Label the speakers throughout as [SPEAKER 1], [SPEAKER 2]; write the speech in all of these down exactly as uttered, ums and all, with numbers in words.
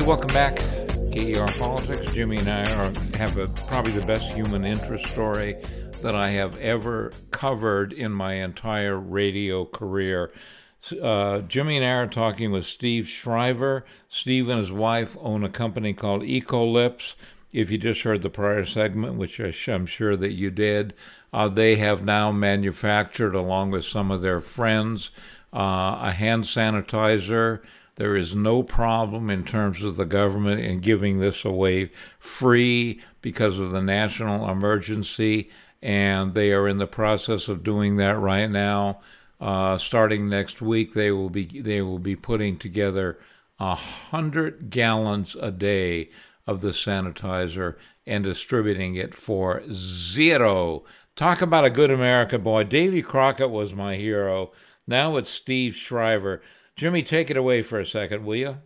[SPEAKER 1] Hey, welcome back. K E R Politics. Jimmy and I are, have a, probably the best human interest story that I have ever covered in my entire radio career. Uh, Jimmy and I are talking with Steve Shriver. Steve and his wife own a company called Ecolips. If you just heard the prior segment, which I'm sure that you did, uh, they have now manufactured, along with some of their friends, uh, a hand sanitizer. There is no problem in terms of the government in giving this away free because of the national emergency, and they are in the process of doing that right now. Uh, starting next week, they will be they will be putting together a hundred gallons a day of the sanitizer and distributing it for zero. Talk about a good American boy. Davy Crockett was my hero. Now it's Steve Shriver. Jimmy, take it away for a second, will you?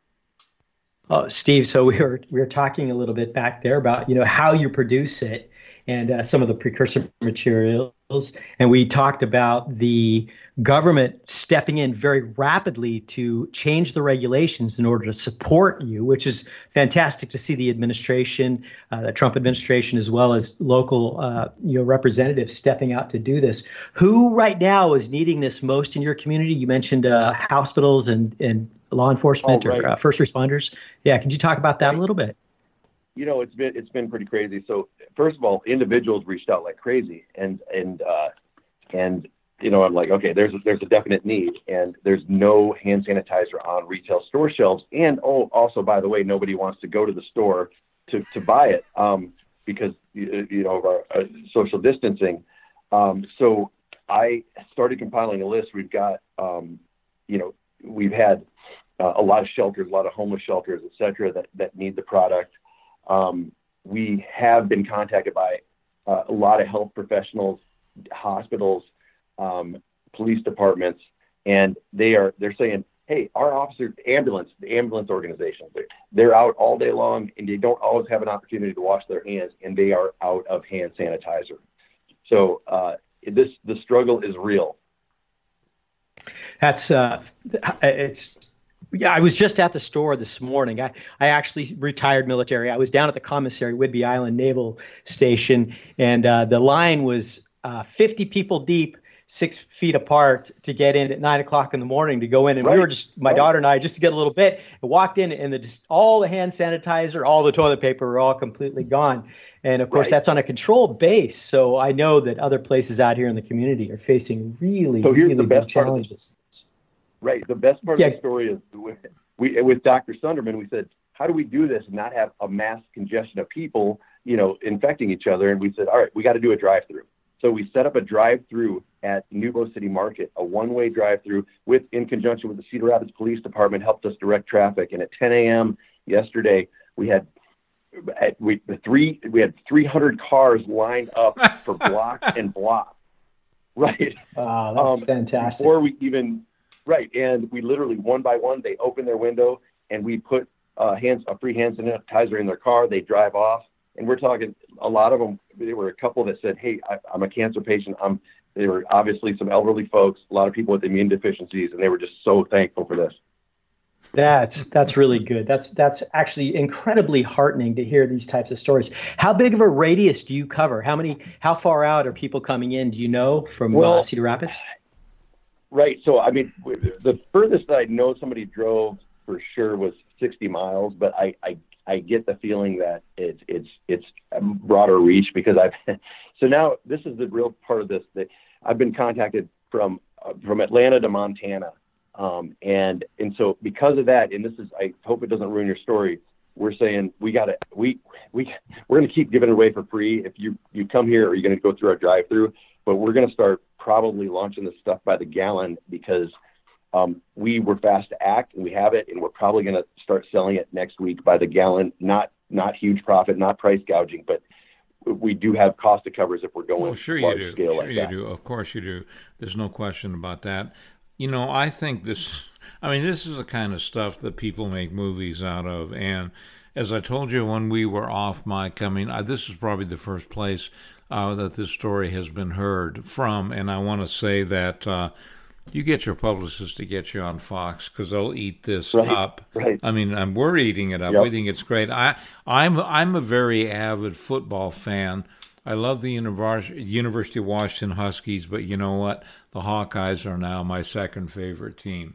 [SPEAKER 2] Oh, Steve, so we were we were talking a little bit back there about, you know, how you produce it and uh, some of the precursor materials. And we talked about the government stepping in very rapidly to change the regulations in order to support you, which is fantastic to see the administration, uh, the Trump administration, as well as local uh, you know, representatives stepping out to do this. Who right now is needing this most in your community? You mentioned uh, hospitals and, and law enforcement oh, right. or uh, first responders. Yeah, can you talk about that right. a little bit?
[SPEAKER 3] You know, it's been it's been pretty crazy. So first of all, individuals reached out like crazy, and and uh, and you know, I'm like, okay, there's a, there's a definite need, and there's no hand sanitizer on retail store shelves, and oh, also by the way, nobody wants to go to the store to to buy it um, because you, you know of our uh, social distancing. Um, so I started compiling a list. We've got um, you know we've had uh, a lot of shelters, a lot of homeless shelters, et cetera, that that need the product. Um, we have been contacted by uh, a lot of health professionals, hospitals, um, police departments, and they are they're saying, hey, our officers, ambulance, the ambulance organizations, they're, they're out all day long, and they don't always have an opportunity to wash their hands, and they are out of hand sanitizer. So uh, this the struggle is real.
[SPEAKER 2] That's uh, it's. Yeah, I was just at the store this morning. I, I actually retired military. I was down at the commissary, Whidbey Island Naval Station, and uh, the line was uh, fifty people deep, six feet apart to get in at nine o'clock in the morning to go in. And right. we were just, my right. daughter and I, just to get a little bit, and walked in, and the, just all the hand sanitizer, all the toilet paper were all completely gone. And of course, right. that's on a controlled base. So I know that other places out here in the community are facing really,
[SPEAKER 3] so here's
[SPEAKER 2] really
[SPEAKER 3] the best
[SPEAKER 2] big challenges.
[SPEAKER 3] Right. The best part
[SPEAKER 2] yeah.
[SPEAKER 3] of the story is with, we, with Doctor Sunderman, we said, how do we do this and not have a mass congestion of people, you know, infecting each other? And we said, all right, we got to do a drive-through. So we set up a drive-through at Nubo City Market, a one-way drive-through with, in conjunction with the Cedar Rapids Police Department, helped us direct traffic. And at ten a.m. yesterday, we had at, we the three we had three hundred cars lined up for block and block. Right.
[SPEAKER 2] Wow, that's um, fantastic.
[SPEAKER 3] Before we even Right, and we literally one by one, they open their window and we put uh, hands a free hand sanitizer in their car. They drive off, and we're talking a lot of them. There were a couple that said, "Hey, I, I'm a cancer patient." I'm. They were obviously some elderly folks, a lot of people with immune deficiencies, and they were just so thankful for this.
[SPEAKER 2] That's that's really good. That's that's actually incredibly heartening to hear these types of stories. How big of a radius do you cover? How many? How far out are people coming in? Do you know from
[SPEAKER 3] well,
[SPEAKER 2] uh, Cedar Rapids?
[SPEAKER 3] Right. So, I mean, the furthest that I know somebody drove for sure was sixty miles, but I, I, I get the feeling that it's, it's, it's a broader reach because I've, so now this is the real part of this, that I've been contacted from, uh, from Atlanta to Montana. Um, and, and so because of that, and this is, I hope it doesn't ruin your story. We're saying we got to, we, we, we're going to keep giving it away for free. If you, you come here, or you're going to go through our drive-through, but we're going to start probably launching this stuff by the gallon because um, we were fast to act and we have it, and we're probably going to start selling it next week by the gallon. Not not huge profit, not price gouging, but we do have cost to covers if we're going
[SPEAKER 1] well, sure
[SPEAKER 3] large
[SPEAKER 1] you do.
[SPEAKER 3] scale
[SPEAKER 1] sure
[SPEAKER 3] like
[SPEAKER 1] you
[SPEAKER 3] that.
[SPEAKER 1] do. Of course you do. There's no question about that. You know, I think this. I mean, this is the kind of stuff that people make movies out of, and as I told you when we were off mic, I mean, I, this is probably the first place Uh, that this story has been heard from, and I want to say that uh, You get your publicist to get you on Fox because they'll eat this
[SPEAKER 3] Right,
[SPEAKER 1] up.
[SPEAKER 3] right.
[SPEAKER 1] I mean, and we're eating it up.
[SPEAKER 3] Yep.
[SPEAKER 1] We think it's great. I, I'm, I'm a very avid football fan. I love the Univers- University of Washington Huskies, but you know what? The Hawkeyes are now my second favorite team.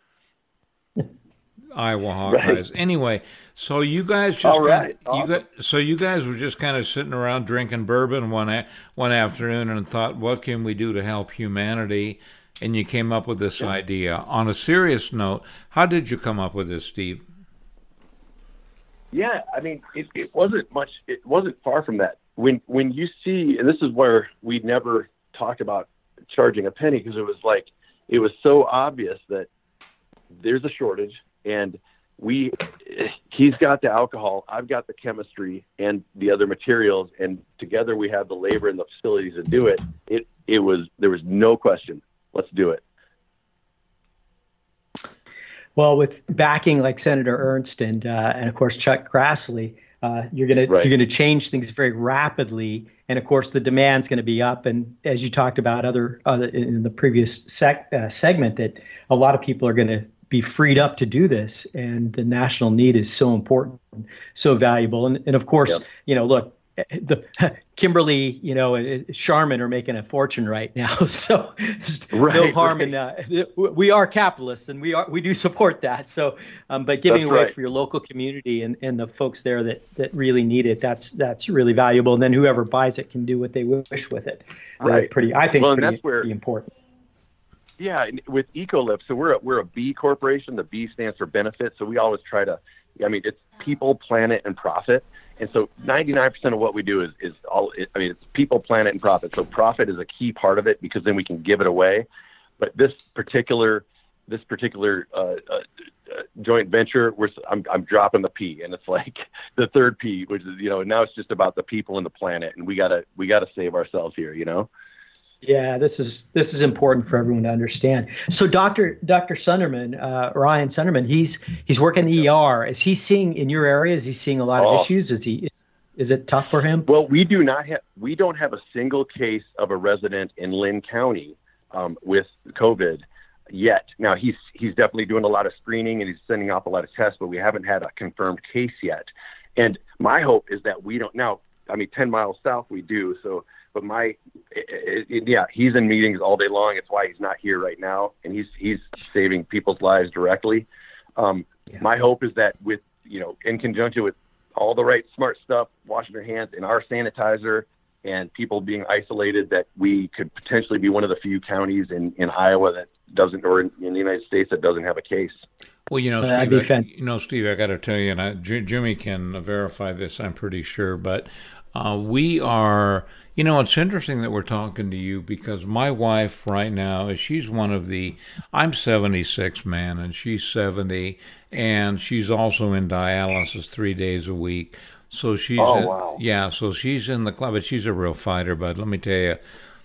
[SPEAKER 1] Iowa Hawkeyes.
[SPEAKER 3] Right.
[SPEAKER 1] Anyway, so you guys just
[SPEAKER 3] All
[SPEAKER 1] kind
[SPEAKER 3] right.
[SPEAKER 1] of, you
[SPEAKER 3] Awesome.
[SPEAKER 1] got so you guys were just kind of sitting around drinking bourbon one a, one afternoon and thought, what can we do to help humanity? And you came up with this idea. On a serious note, how did you come up with this, Steve?
[SPEAKER 3] Yeah, I mean, it, it wasn't much. It wasn't far from that. When when you see, and this is where we never talked about charging a penny, because it was like it was so obvious that there's a shortage, and we he's got the alcohol, I've got the chemistry and the other materials, and together we have the labor and the facilities to do it. It it was there was no question. Let's do it.
[SPEAKER 2] Well, with backing like Senator Ernst and uh, and of course Chuck Grassley, uh, you're gonna
[SPEAKER 3] Right.
[SPEAKER 2] you're gonna change things very rapidly, and of course the demand's going to be up. And as you talked about other, other in the previous sec, uh, segment, that a lot of people are going to be freed up to do this, and the national need is so important, so valuable. And and of course,
[SPEAKER 3] Yep.
[SPEAKER 2] you know, look, the Kimberly, you know, and Charmin are making a fortune right now, so there's no
[SPEAKER 3] Right,
[SPEAKER 2] harm
[SPEAKER 3] right.
[SPEAKER 2] in uh, we are capitalists, and we are we do support that. So, um, but giving
[SPEAKER 3] That's
[SPEAKER 2] away
[SPEAKER 3] right.
[SPEAKER 2] for your local community and, and the folks there that that really need it, that's that's really valuable. And then whoever buys it can do what they wish with it. Uh,
[SPEAKER 3] Right.
[SPEAKER 2] pretty, I think,
[SPEAKER 3] Well, and
[SPEAKER 2] pretty,
[SPEAKER 3] that's where-
[SPEAKER 2] pretty important.
[SPEAKER 3] Yeah, and with Ecolip, so we're a, we're a B corporation. The B stands for benefit. So we always try to, I mean, it's people, planet, and profit. And so ninety-nine percent of what we do is, is all, I mean, it's people, planet, and profit. So profit is a key part of it because then we can give it away. But this particular, this particular uh, uh, uh, joint venture, we're, I'm, I'm dropping the P, and it's like the third P, which is, you know, now it's just about the people and the planet, and we gotta, we gotta save ourselves here, you know?
[SPEAKER 2] Yeah, this is this is important for everyone to understand. So, Doctor Doctor Sunderman, uh, Ryan Sunderman, he's he's working the E R. Is he seeing in your area? Is he seeing a lot of
[SPEAKER 3] Oh.
[SPEAKER 2] issues? Is he is, is it tough for him?
[SPEAKER 3] Well, we do not have, we don't have a single case of a resident in Lynn County um, with COVID yet. Now he's, he's definitely doing a lot of screening and he's sending off a lot of tests, but we haven't had a confirmed case yet. And my hope is that we don't now, I mean, ten miles south we do. So, but my, it, it, yeah, he's in meetings all day long. It's why he's not here right now. And he's, he's saving people's lives directly. Um,
[SPEAKER 2] Yeah.
[SPEAKER 3] My hope is that with, you know, in conjunction with all the right smart stuff, washing their hands and our sanitizer and people being isolated, that we could potentially be one of the few counties in, in Iowa that doesn't, or in, in the United States that doesn't have a case.
[SPEAKER 1] Well, you know,
[SPEAKER 2] Uh, that'd
[SPEAKER 1] Steve,
[SPEAKER 2] be
[SPEAKER 1] I,
[SPEAKER 2] fan-
[SPEAKER 1] you know, Steve, I got to tell you, and I, J- Jimmy can verify this, I'm pretty sure, but uh, we are, you know, it's interesting that we're talking to you because my wife right now, she's one of the, I'm seventy-six, man, and she's seventy, and she's also in dialysis three days a week. So she's,
[SPEAKER 3] Oh,
[SPEAKER 1] in-
[SPEAKER 3] wow.
[SPEAKER 1] yeah, so she's in the club, but she's a real fighter, but let me tell you,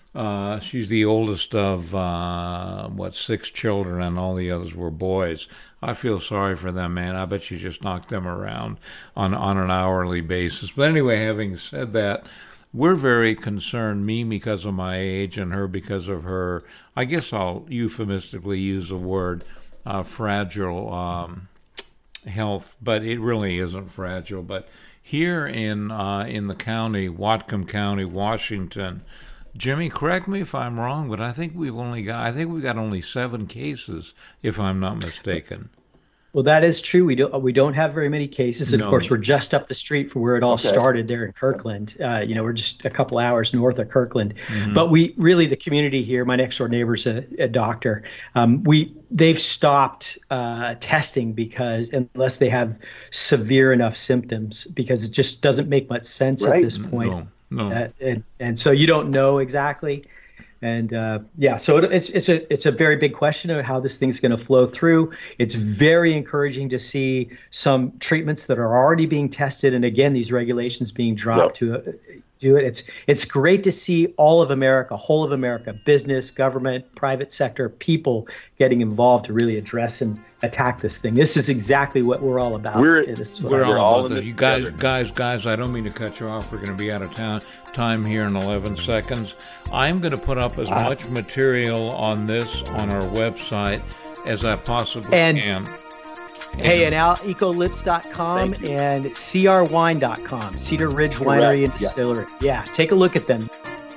[SPEAKER 1] Uh, she's the oldest of, uh, what, six children, and all the others were boys. I feel sorry for them, man. I bet you just knocked them around on, on an hourly basis. But anyway, having said that, we're very concerned, me because of my age and her because of her, I guess I'll euphemistically use the word, uh, fragile um, health, but it really isn't fragile. But here in uh, in the county, Whatcom County, Washington, Jimmy, correct me if I'm wrong, but I think we've only got I think we got only seven cases, if I'm not mistaken.
[SPEAKER 2] Well, that is true. We don't we don't have very many cases, and
[SPEAKER 1] No.
[SPEAKER 2] of course, we're just up the street from where it all
[SPEAKER 3] Okay.
[SPEAKER 2] started there in Kirkland. Uh, you know, we're just a couple hours north of Kirkland.
[SPEAKER 1] Mm-hmm.
[SPEAKER 2] But we really, the community here, my next door neighbor's a, a doctor. Um, we they've stopped uh, testing because unless they have severe enough symptoms, because it just doesn't make much sense at
[SPEAKER 3] Right.
[SPEAKER 2] this point.
[SPEAKER 1] No, no.
[SPEAKER 2] Uh, and, and so you don't know exactly. And uh, yeah, so it, it's it's a it's a very big question of how this thing's going to flow through. It's very encouraging to see some treatments that are already being tested, and again, these regulations being dropped
[SPEAKER 3] Yep.
[SPEAKER 2] to uh, do it. It's it's great to see all of America, whole of America, business, government, private sector, people getting involved to really address and attack this thing. This is exactly what we're all about.
[SPEAKER 3] We're,
[SPEAKER 1] we're all, all about this. You guys, together. guys, guys, I don't mean to cut you off. We're going to be out of town, time here in eleven seconds. I'm going to put up as uh, much material on this on our website as I possibly
[SPEAKER 2] and,
[SPEAKER 1] can.
[SPEAKER 2] Hey, and Al, ecolips dot com and c r wine dot com, Cedar Ridge Winery Correct. and Distillery. Yeah. yeah, take a look at them.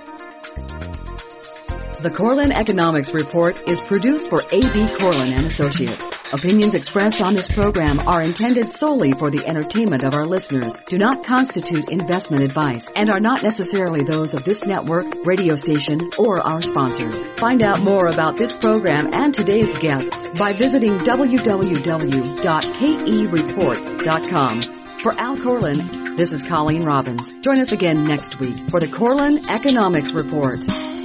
[SPEAKER 4] The Corlin Economics Report is produced for A B Corlin and Associates. Opinions expressed on this program are intended solely for the entertainment of our listeners, do not constitute investment advice, and are not necessarily those of this network, radio station, or our sponsors. Find out more about this program and today's guests by visiting w w w dot k e report dot com. For Al Corlin, this is Colleen Robbins. Join us again next week for the Corlin Economics Report.